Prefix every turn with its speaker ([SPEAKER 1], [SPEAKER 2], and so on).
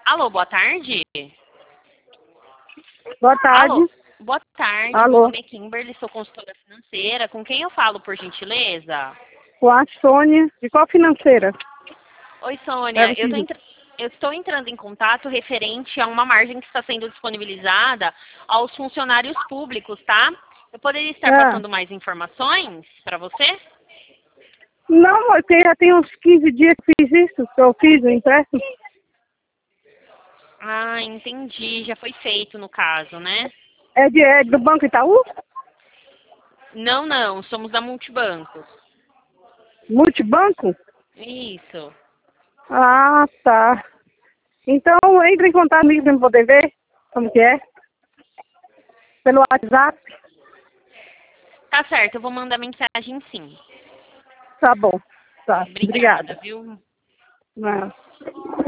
[SPEAKER 1] Alô, boa tarde.
[SPEAKER 2] Boa tarde.
[SPEAKER 1] Alô, boa tarde.
[SPEAKER 2] Alô.
[SPEAKER 1] Meu nome é Kimberly, sou consultora financeira. Com quem eu falo, por gentileza?
[SPEAKER 2] Com a Sônia. De qual financeira?
[SPEAKER 1] Oi,
[SPEAKER 2] É
[SPEAKER 1] Sônia.
[SPEAKER 2] possível.
[SPEAKER 1] Eu estou entrando em contato referente a uma margem que está sendo disponibilizada aos funcionários públicos, tá? Eu poderia estar
[SPEAKER 2] Ah.
[SPEAKER 1] passando mais informações para você?
[SPEAKER 2] Não, já tem uns 15 dias que fiz isso, que eu fiz o empréstimo.
[SPEAKER 1] Ah, entendi. Já foi feito no caso, né?
[SPEAKER 2] É do Banco Itaú?
[SPEAKER 1] Não, não. Somos da Multibancos.
[SPEAKER 2] Multibanco?
[SPEAKER 1] Isso.
[SPEAKER 2] Ah, tá. Então, entre em contato comigo para eu poder ver como que é. Pelo WhatsApp.
[SPEAKER 1] Tá certo, eu vou mandar mensagem sim.
[SPEAKER 2] Tá bom. Tá.
[SPEAKER 1] Obrigada,
[SPEAKER 2] Obrigada.
[SPEAKER 1] viu?
[SPEAKER 2] Ah.